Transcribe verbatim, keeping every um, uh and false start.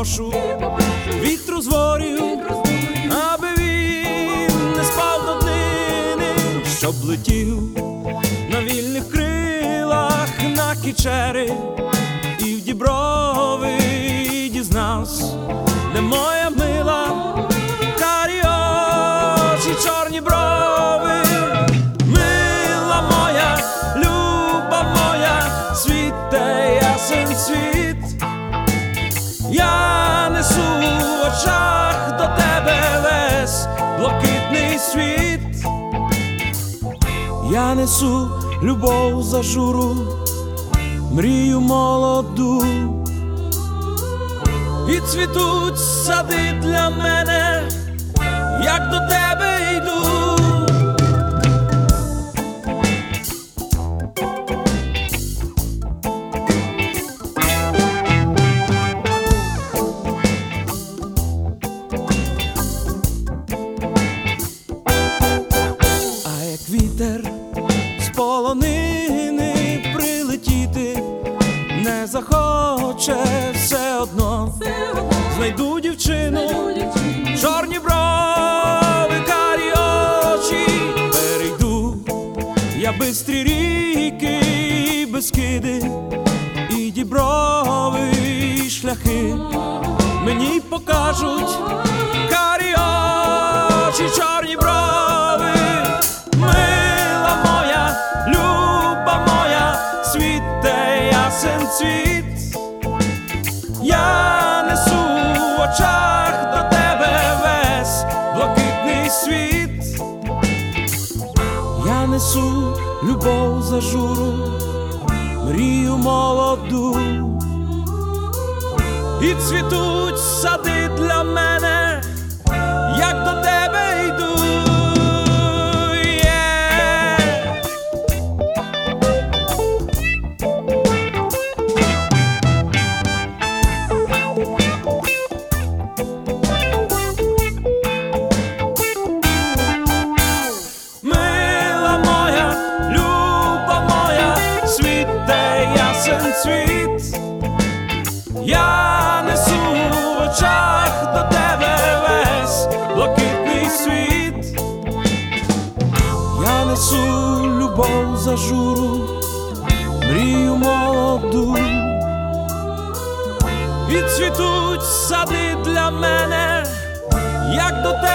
попрошу вітру з ворів, аби він не спав до днини, щоб летів на вільних крилах на Кічери і в Діброви дізнався, де моя мила, карі очі, чорні брови. Мила моя, люба моя, світе ясен світ, я несу в очах до тебе весь блакитний світ. Я несу любов за журу, мрію молоду, і цвітуть сади для мене, як до тебе йду. А як вітер з полонини прилетіти не захоче, все одно знайду дівчину, чорні брови, карі очі. Перейду я бистрі ріки і Бескиди, і Діброви, і шляхи мені покажуть карі очі, чорні брови. Мила моя, люба моя, світе ясен цвіт, я несу в очах до тебе весь блакитний світ. Я несу любов за журу, мрію молоду, і цвітуть сади для мене, як до тебе йду. Світ, я несу в очах до тебе весь блакитний світ. Я несу любов за журу, мрію молоду, і цвітуть сади для мене, як до тебе.